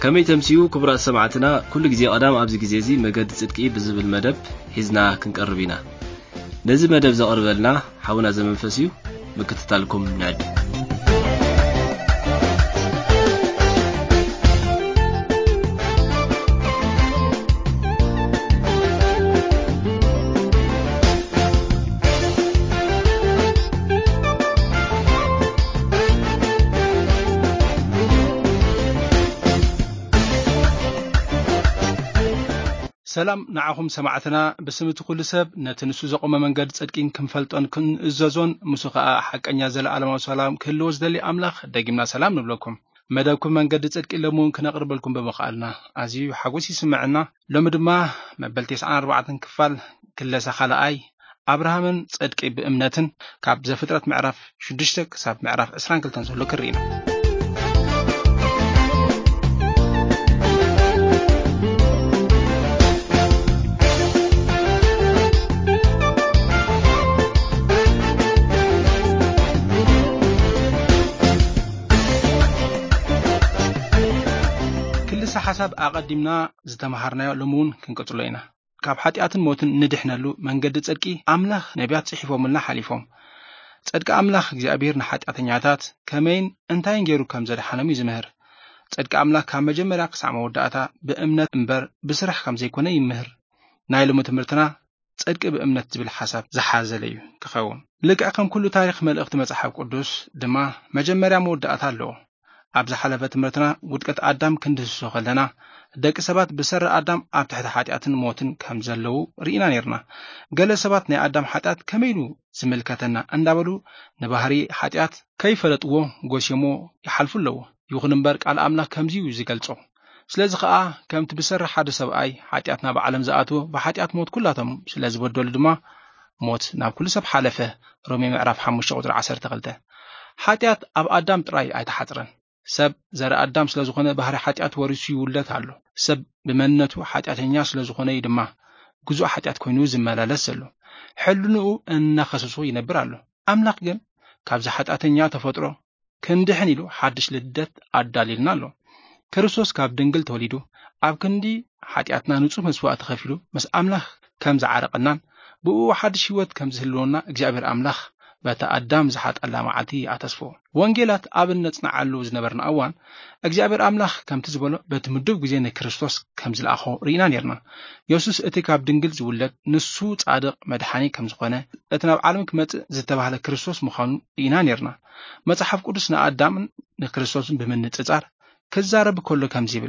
كمي تمسيو كبرى سمعتنا كل جزي قدام أبز جزيزي مجد صدقي بزب المدب حزنا كنقربينا نزي مدب زقرب لنا حاونا زمن فسيو بكتتالكم نعد سلام نعهم سمعتنا بسمت كل سب نتنسو زقوم منجد صدقين كنفلطن كن اززون مسخا حقنيا زلعلم سلام كله زدلي املاح دغيمنا سلام نبلكم مداكم منجد صدقين لمون كنقربلكم بمخالنا ازي حقوسي سمعنا لمدما مبلتيس 4 كفال كلسا خلاي ابراهامن صدقي بامنتن كاب زفطرت معرف 6 كساب معرف 22 زلو كرينا حسب أقدمنا زتمهرنا لمون كنقتلينا كاب حتياتن موتن ندحنلو منجد صدقي أملاخ نبيات صحيفهم لنا حليفهم صدق أملاخ እግዚአብሔር ንሓጢአተኛታት ከመይን እንታይን ገይሩ ከም ዘድሓኖም ይዝምህር صدق أملاخ ካብ መጀመርያ ክሳብ መወዳእታ ብእምነት እምበር ብስራሕ ከም ዘይኮነ ይምህር ናይ ሎሚ ትምህርትና صدق ብእምነት ዝብል ሓሳብ ዝሓዘለ እዩ ክኸውን ልክዕ ከም ኩሉ ታሪክ መልእኽቲ መጽሓፍ ቅዱስ ድማ መጀመርያ መወዳእታ ኣለዎ أبز حلفة مرتنا ودكت آدم كندس خلنا دك سبات بسر آدم أب تحت حاتياتن موتن كم زلوا رينا نيرنا قال سبات ني آدم حاتيات كميلو زملكتنا أندابلو نبهري حاتيات كيف لتقوه قوشيمو يحلفوا له يغنبرك على أملاك كمزيو زيقلتو سلازقاء كم تبسر حد سبعي حاتياتنا بعلم زقاتو بحاتيات موت كلاتهم سلاز بدول دما موت ناب كل سب حلفه رومي معرف حمش قدر 10 تغلته حاتيات أب آدم تراي أي تحترن سب زرع آدم سلازخونه بحر حاتيات ورثي يولد على سب بمنته حاتياتنيا سلازخونه يدما جزء حاتيات كونو زمالالس له حلنو ان خصصو ينبر له املاق ግን ካብ حاتياتنيا ተፈጥሮ ክንድሕን ኢሉ ሓድሽ ልደት አዳሊልና له ክርስቶስ ካብ ድንግል ተወሊዱ ኣብ ክንዲ ሓጢአትና ንጹህ መስዋዕት ተኸፊሉ መስ አምላኽ ከም ዝዓረቀናን ብኡ ሓድሽ ህይወት ከም ዝህልወና እግዚአብሔር አምላኽ بتا آدم زحات الله معتي عتصفو وانجيلات آبن نتصنعلو زنبرنا أوان اجابر أملاخ كم تزبلو بتمدوب جزين كريستوس كم زلاخو رينا نيرنا يوسوس اتكاب دنجل زولد نسوت عادق مدحاني كم زخونه اتناب عالمك مت زتبه على كريستوس مخانو رينا نيرنا متصحف قدسنا آدم نكريستوس بمن تزار كزارب كله كم زيبل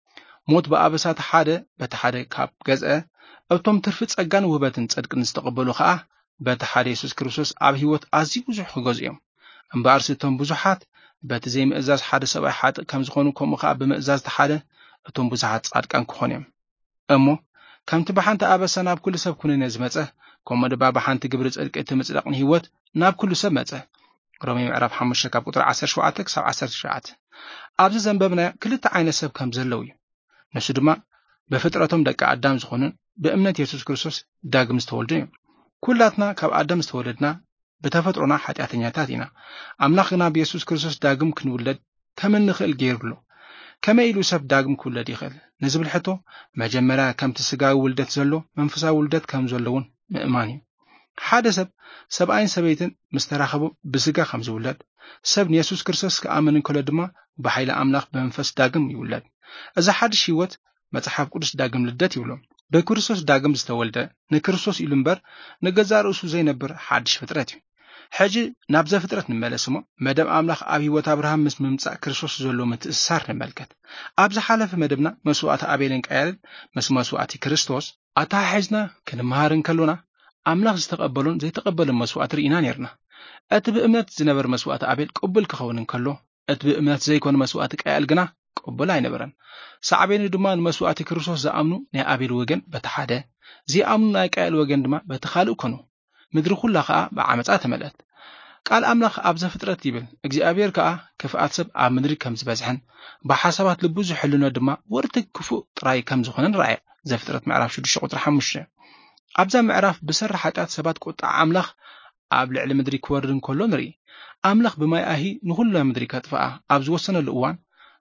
موت بأبسات حادة بتحادة كاب جزء أو توم ترفت أجان وبتن صدق نستقبلو خاء بتحادي يسوع كريستوس أب هيوت عزيز بزح جزئيم أم بارستهم بزحات بتزيم إزاز حادث سبع حات كم زخونو كم خاب بمئزاز تحادة توم بزحات صاد كان كخونيم أمو كم تبحان تأب سناب كل سب كوني نزمته كم دبا بحان تجبرز اتمتلقني هيوت ناب كل سب مته رمي معرف حمش شكاب قطر 10 شوعاتك 10 شوعات أبز زنببنا كل تعين سب كم زلوي نسدما بفترتهم دك آدم زخونن بأمنة يسوع كريستوس داغم استولدين كلاتنا كاب آدم استولدنا بتفطرنا حاتياتنا أملاخنا بيسوع كريستوس داغم كنولد كمن نخل غيرلو كما يلو سب داغم كولد يخل نزبل حتو مجمرا كم تسغا ولدت زلو منفسا ولدت كم زلون مؤماني حدا سب عين سبيتن مستراخبو بسغا خمز ولد سب يسوع كريستوس كامن كولدما بحيل أملاخ بمنفس داغم يولد اذا حد شيوت مصحف قدس داغم لدت يولو بكريستوس داغم زتولده نكريستوس يلمبر نغزا رؤسو زينبر حادش فطرت حجي نابزه فطرت نملسمو مدام املاخ اب هيوت ابراهام مس ممصا كريستوس زلو متسار نملكت ابز حلف مدبنا مسوعات ابيلن قال مس مسوعات كريستوس اتا حزنا كنمهارن كلونا املاخ زتقبلون زي تقبلن مسوعات رينا نيرنا ات بامنت زنبر مسوعات ابيل قبل كخونن كلو ات بامنت زي كون مسوعات قال جنا قبل አይነበረን ሳዕቤን ድማ መስዋዕት ክርስቶስ ዘአምኑ ናይ አቤል ወገን በተሓደ ዘአምኑ ናይ ቃየል ወገን ድማ በተኻልኡ ኮኑ ምድሪ ኩላ ከዓ በዓመጻ ተመለአት ቃል አምላኽ ኣብ ዘፍጥረት ይብል እግዚአብሔር ከዓ ክፍአት ሰብ ኣብ ምድሪ ከም ዝበዝሕን በሐሳባት ልቡ ዝሕልነ ድማ ወርቲ ክፉእ ጥራይ ከም ዝኾነን ራእየ ዘፍጥረት ምዕራፍ 6 ቁጥር 5 ኣብዛ ምዕራፍ ብሰር ሓጢአት ሰባት ቁጣ አምላኽ ኣብ ልዕሊ ምድሪ ክወርድን ከሎ ንርኢ አምላኽ ብማይ ኣሂ ንኹሉ ምድሪ ከጥፋኣ ኣብ ዝወሰነሉ እዋን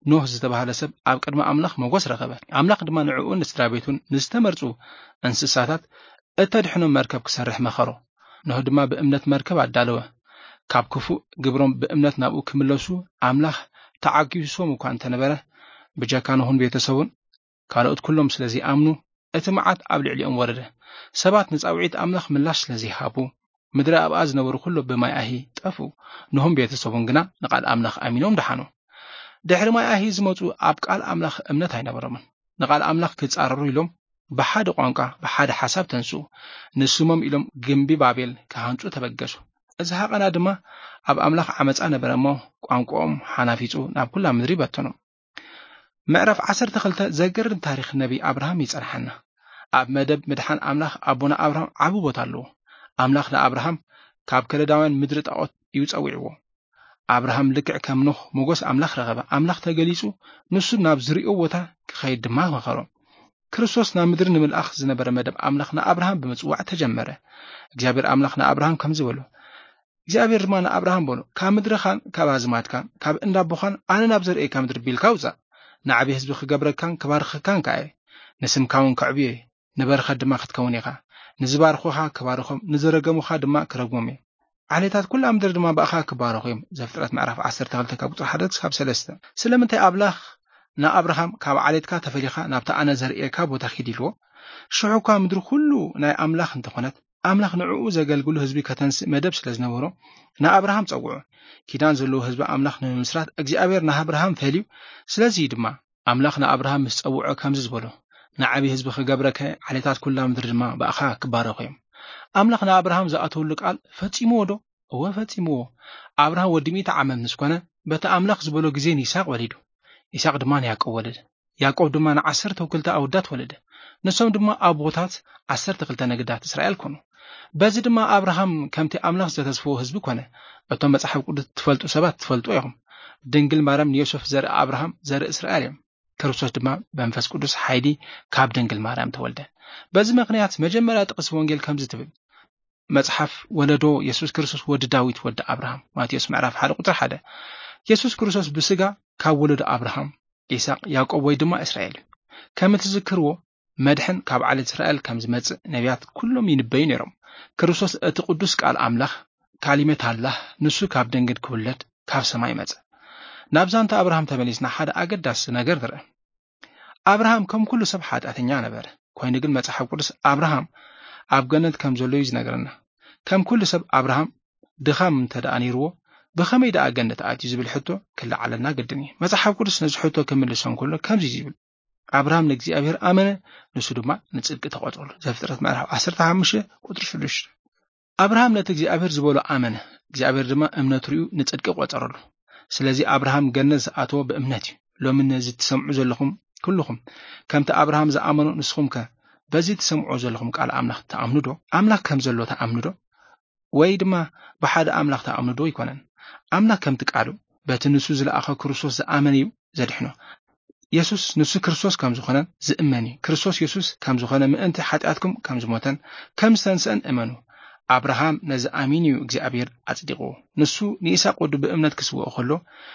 ኖህ ዝተባሃለ ሰብ ኣብ ቅድሚ ኣምላኽ ሞገስ ረኸበ ኣምላኽ ድማ ንዕኡን ንስድራቤቱን ንዝተመርፁ እንስሳታት እተድሕኖም መርከብ ክሰርሕ መኸሮ ኖህ ድማ ብእምነት መርከብ ኣዳለወ ካብ ክፉእ ግብሮም ብእምነት ናብኡ ክምለሱ ኣምላኽ ተዓጊሶም እኳ እንተነበረ ብጀካ ኖህን ቤተሰቡን ካልኦት ኩሎም ስለዚ ኣምኑ እቲ መዓት ኣብ ልዕሊኦም ወረደ ሰባት ንፃውዒት ኣምላኽ ምላሽ ስለዚሃቡ ምድሪ ኣብኣ ዝነበሩ ኩሎ ብማይ ኣሂ ጠፉ ኖህን ቤተሰቡን ግና ንቃል ኣምላኽ ኣሚኖም ደሓኑ ድሕሪ ማይ ኣሂ ዝመፁ ኣብ ቃል ኣምላኽ እምነት ኣይነበሮምን ንቃል ኣምላኽ ክጻረሩ ኢሎም ብሓደ ቋንቋ ብሓደ ሓሳብ ተንሱ ንስሞም ኢሎም ግምቢ ባቤል ክሃንፁ ተበገሱ እዚ ሃቐና ድማ ኣብ ኣምላኽ ዓመፃ ነበረ እሞ ቋንቋኦም ሓናፊፁ ናብ ኩላ ምድሪ በተኖም ምዕራፍ 12 ዘገርም ታሪክ ነቢ ኣብርሃም ይጸርሐና ኣብ መደብ ምድሓን ኣምላኽ ኣቦና ኣብርሃም ዓቢ ቦታ ኣለዎ ኣምላኽ ንኣብርሃም ካብ ከለዳውያን ምድሪ ጣዖት እዩ ፀዊዕዎ ኣብርሃም ልክዕ ከም ኖህ ሞገስ ኣምላኽ ረኸበ ኣምላኽ ተገሊጹ ንሱ ናብ ዝሪኦ ቦታ ክኸይድ ድማ መኸሮ ክርስቶስ ናብ ምድሪ ንምልኣኽ ዝነበረ መደብ ኣምላኽ ንኣብርሃም ብምጽዋዕ ተጀመረ እግዚአብሔር ኣምላኽ ንኣብርሃም ከም ዝበሎ እግዚአብሔር ድማ ንኣብርሃም በሎ ካብ ምድርኻን ካብ ኣዝማትካን ካብ እንዳቦኻን ኣነ ናብ ዘርእየካ ምድሪ ቢልካ ውፃእ ንዓቢ ህዝቢ ክገብረካን ክባርኽካን ከኣየ ንስምካውን ከዕብየ ንበረኸት ድማ ክትከውን ኢኻ ንዝባርኹኻ ክባርኾም ንዝረገሙኻ ድማ ክረግሞም እየ ዓሌታት ኩላ ምድሪ ድማ ባእኻ ክባረኹ እዮም ዘፍጥረት ምዕራፍ 12 ካብ ቁጥሪ 1 ክሳብ 3 ስለምንታይ ኣምላኽ ንኣብርሃም ካብ ዓሌትካ ተፈሊኻ ናብታ ኣነ ዘርእየካ ቦታ ኺድ ኢልዎ ሽዑ እኳ ምድሪ ኩሉ ናይ ኣምላኽ እንተኾነት ኣምላኽ ንዕኡ ዘገልግሉ ህዝቢ ከተንስእ መደብ ስለ ዝነበሮ ንኣብርሃም ፀውዑ ኪዳን ዘለዎ ህዝቢ ኣምላኽ ንምምስራት እግዚአብሔር ንኣብርሃም ፈልዩ ስለዚ ድማ ኣምላኽ ንኣብርሃም ምስ ፀውዖ ከምዚ ዝበሎ ንዓቢ ህዝቢ ክገብረከ ዓሌታት ኩላ ምድሪ ድማ ባእኻ ክባረኹ እዮም ኣምላኽ ንኣብርሃም ዝኣተወሉ ቃል ፈጺምዎ ዶ እወ ፈጺምዎ ኣብርሃም ወዲ 100 ዓመት ምስ ኮነ በቲ ኣምላኽ ዝበሎ ግዜ ይስሐቅ ወሊዱ ይስሐቅ ድማ ያዕቆብ ወለደ ያዕቆብ ድማ ን12 ኣውዳት ወለደ ንሶም ድማ ኣቦታት 12 ነገዳት እስራኤል ኮኑ በዚ ድማ ኣብርሃም ከምቲ ኣምላኽ ዝተስፈዎ ህዝቢ ኮነ እቶም መጽሓፍ ቅዱስ ትፈልጡ ሰባት ትፈልጡ እዮም ድንግል ማርያም ንዮሴፍ ዘርኢ ኣብርሃም ዘርኢ እስራኤል እዮም ክርስቶስ ድማ በመንፈስ ቅዱስ ሓይሊ ካብ ድንግል ማርያም ተወልደ በዚ ምክንያት መጀመርያ ጥቅስ ወንጌል ከምዚ ትብል መጽሓፍ ወለዶ ኢየሱስ ክርስቶስ ወዲ ዳዊት ወዲ ኣብርሃም ማቴዎስ ምዕራፍ 1 ቁጥሪ 1 ኢየሱስ ክርስቶስ ብስጋ ካብ ወለዶ ኣብርሃም ይስሐቅ ያዕቆብ ወይ ድማ እስራኤል ከም ትዝክርዎ መድሕን ካብ ዓሌት እስራኤል ከም ዝመጽእ ነቢያት ኩሎም ይንበዩ ነይሮም ክርስቶስ እቲ ቅዱስ ቃል ኣምላኽ ካሊመት ኣላህ ንሱ ካብ ድንግል ክውለድ ካብ ሰማይ መጽእ ናብ ዛንታ ኣብርሃም ተመሊስና ሓደ ኣገዳሲ ነገር ንርኢ ኣብርሃም ከም ኩሉ ሰብ ኃጢአተኛ ነበረ ኮይኑ ግን መጽሓፍ ቅዱስ ኣብርሃም ኣብ ገነት ከም ዘሎ እዩ ዝነግረና ከም ኩሉ ሰብ ኣብርሃም ድኻም እንተደኣ ነይርዎ ብኸመይ ደኣ ገነት ኣትዩ ዝብል ሕቶ ክለዓለና ግድን እዩ መጽሓፍ ቅዱስ ነዚ ሕቶ ክምልሶም ከሎ ከምዚ ይብል ኣብርሃም ንእግዚአብሔር ኣመነ ንሱ ድማ ንጽድቂ ተቆጠረሉ ዘፍጥረት ምዕራፍ 15 ቁጥሪ 6 ኣብርሃም ነቲ እግዚአብሔር ዝበሎ ኣመነ እግዚአብሔር ድማ እምነቱ ርኡ ንጽድቂ ቆጠረሉ ስለዚ ኣብርሃም ገነት ዝኣተወ ብእምነት እዩ ሎሚ ነዚ ትሰምዑ ዘለኹም ኩልኹም ከምቲ ኣብርሃም ዝኣመኑ ንስኹም ከ በዚ ትሰምዑ ዘለኹም ቃል ኣምላኽ ተኣምኑ ዶ ኣምላኽ ከም ዘሎ ተኣምኑ ዶ ወይ ድማ ብሓደ ኣምላኽ ተኣምኑ ዶ ይኮነን ኣምላኽ ከምቲ ቃሉ በቲ ንሱ ዝለኣኸ ክርስቶስ ዝኣመነ እዩ ዘድሕኖ ኢየሱስ ንሱ ክርስቶስ ከም ዝኾነን ዝእመን እዩ ክርስቶስ ኢየሱስ ከም ዝኾነ ምእንቲ ኃጢአትኩም ከም ዝሞተን ከም ዝተንስአን እመኑ ኣብርሃም ነዚ ኣሚን እዩ እግዚአብሔር ኣጽዲቅዎ ንሱ ንይስሐቅ ወዱ ብእምነት ክስውኦ ከሎ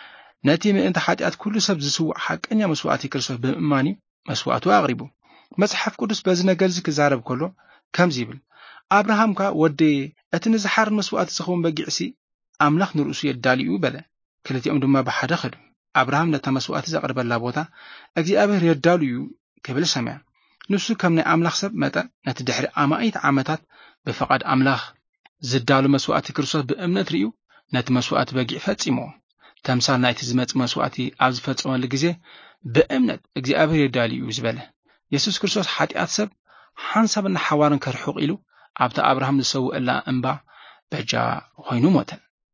ነቲ ምእንቲ ኃጢአት ኩሉ ሰብ ዝስውዕ ሓቀኛ መስዋዕቲ ክርስቶስ ብምእማን መስዋዕቱ ኣቕሪቡ መጽሓፍ ቅዱስ በዚ ነገር እዚ ክዛረብ ከሎ ከምዚ ይብል ኣብርሃምካ ወዲ እቲ ንዝሓር መስዋዕቲ ዝኸውን በጊዕሲ ኣምላኽ ንርእሱ የዳልዩ በለ ክልቲኦም ድማ ብሓደ ኸዱ ኣብርሃም ነታ መስዋዕቲ ዘቕርበላ ቦታ እግዚአብሔር የዳልዩ ክብል ሰምያ ንሱ ከም ናይ ኣምላኽ ሰብ መጠን ነቲ ድሕሪ ኣማኢት ዓመታት ብፈቃድ ኣምላኽ ዝዳሉ መስዋዕቲ ክርስቶስ ብእምነት ርዩ ነቲ መስዋዕቲ በጊዕ ፈጺሞ ተምሳል ናይቲ ዝመጽእ መስዋዕቲ ኣብ ዝፈጸመሉ ግዜ ብእምነት እግዚአብሔር የዳልዩ ዝበለ ኢየሱስ ክርስቶስ ኃጢአት ሰብ ሓንሳብና ሓዋርን ከርሑቕ ኢሉ ኣብቲ ኣብርሃም ዝሰውአላ እምባ በጃ ኮይኑ ሞተ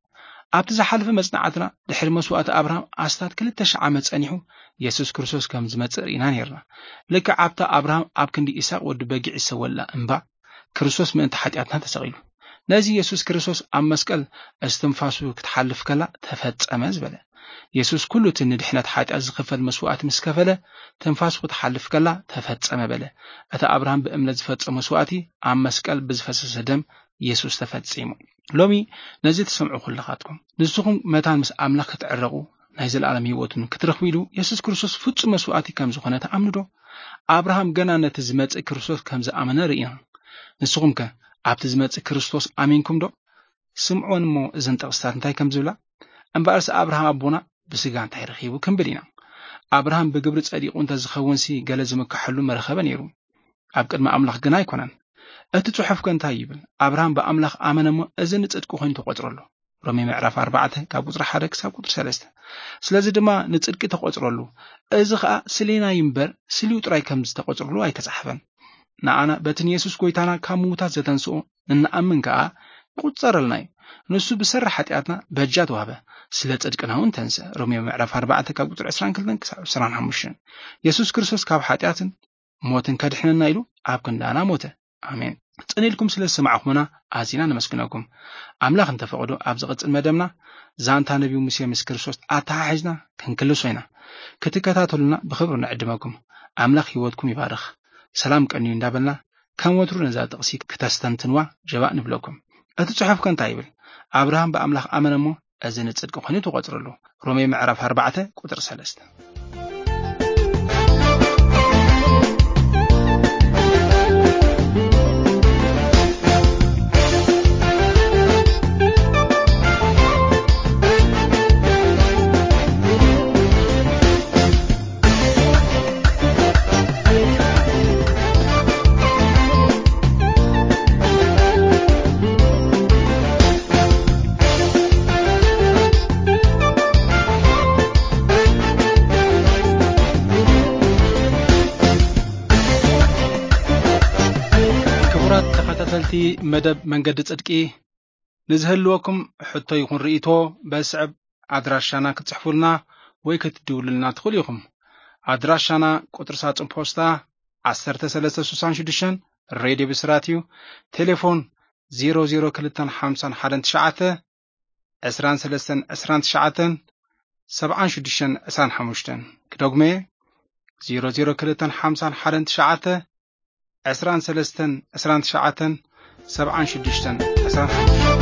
ኣብቲ ዝሓለፈ መጽናዕትና ድሕሪ መስዋዕቲ ኣብርሃም ኣስታት 2000 ዓመት ጸኒሑ ኢየሱስ ክርስቶስ ከም ዝመጽእ ርኢና ነርና ልክዕ ኣብታ ኣብርሃም ኣብ ክንዲ ይስሐቅ ወዲ በጊዕ ዝሰወላ እምባ ክርስቶስ ምእንቲ ኃጢአትና ተሰቂሉ ነዚ ኢየሱስ ክርስቶስ ኣብ መስቀል እስትንፋሱ ክትሓልፍ ከላ ተፈጸመ ዝበለ ኢየሱስ ኩሉ እቲ ንድሕነት ኃጢአት ዝኽፈል መስዋዕቲ ምስ ከፈለ ትንፋሱ ክትሓልፍ ከላ ተፈጸመ በለ እቲ ኣብርሃም ብእምነት ዝፈጸመ መስዋዕቲ ኣብ መስቀል ብዝፈሰሰ ደም ኢየሱስ ተፈጺሙ ሎሚ ነዚ ትሰምዑ ኩልኻትኩም ንስኹም መታን ምስ ኣምላኽ ክትዕረቑ ናይ ዘለዓለም ህይወትን ክትረኽቡ ኢሉ ኢየሱስ ክርስቶስ ፍጹም መስዋዕቲ ከም ዝኾነ ተኣምኑ ዶ? አብርሃም ገና ነቲ ዝመጽእ ክርስቶስ ከም ዝኣመነ ርኢና። ንስኹም ከ ኣብቲ ዝመጽእ ክርስቶስ ኣሚንኩም ዶ? ስምዖን እሞ እዘን ጥቕስታት እንታይ ከም ዝብላ እምበኣርስ አብርሃም ኣቦና ብስጋ እንታይ ረኺቡ ክንብል ኢና። አብርሃም ብግብሪ ጸዲቁ እንተዝኸውንሲ ገለ ዝምካሐሉ መረኸበ ነይሩ፣ ኣብ ቅድሚ ኣምላኽ ግና ኣይኮነን። እቲ ጽሑፍ ከ እንታይ ይብል? አብርሃም ብኣምላኽ ኣመነ እሞ እዚ ንጽድቂ ኮይኑ ተቆጽረሉ። ሮሜ ምዕራፍ 4 ካብ ቁጥሪ 1 ክሳብ ቁጥሪ 3። ስለዚ ድማ ንጽድቂ ተቆጽረሉ። እዚ ከዓ ስሌናይ እምበር ስልዩ ጥራይ ከም ዝተቆጽረሉ ኣይተጻሕፈን። ንኣና በቲ ኢየሱስ ጎይታና ካብ ምውታት ዘተንስኦ ንኣምን ከዓ ይቁጸረልና እዩ። ንሱ ብሰራሕ ኃጢአትና በጃ ተዋህበ፣ ስለ ጽድቅና እውን ተንሰ። ሮሜ ምዕራፍ 4 ካብ ቁጥሪ 22 ክሳብ 25። ኢየሱስ ክርስቶስ ካብ ኃጢአትን ሞትን ከድሕነና ኢሉ ኣብ ክንዳና ሞተ። አሜን። ጽኒልኩም ስለ ሰማዕኹምና ኣዚና ነመስግነኩም። ኣምላኽ እንተፈቅዶ ኣብ ዝቕጽል መደብና ዛንታ ነቢዩ ሙሴ ምስ ክርስቶስ ኣተሓሒዝና ክንክልሶ ኢና። ክትከታተሉና ብኽብሪ ንዕድመኩም። ኣምላኽ ህይወትኩም ይባርኽ። ሰላም ቀንዩ እንዳበልና ከም ወትሩ ነዛ ጥቕሲ ክተስተንትንዋ ጀባእ ንብለኩም። እቲ ጽሑፍ ከ እንታይ ይብል? አብርሃም በአምላኽ ኣመነ እሞ እዚ ንጽድቂ ኮይኑ ተቆጽረሉ። ሮሜ ምዕራፍ 4 ቁጥሪ 3። ተኸታተልቲ መደብ መንገዲ ጽድቂ ንዝህልወኩም ሕቶ ይኹን ርኢቶ በስዕብ ኣድራሻና ክትጽሕፉልና ወይ ክትድውሉልና ትኽእሉ ኢኹም። ኣድራሻና ቁጥር ሳጥን ፖስታ 1366 ሬድዮ ብስራት እዩ። ቴሌፎን 002519 2329 7625 ክደግሜ 002519 2329 7625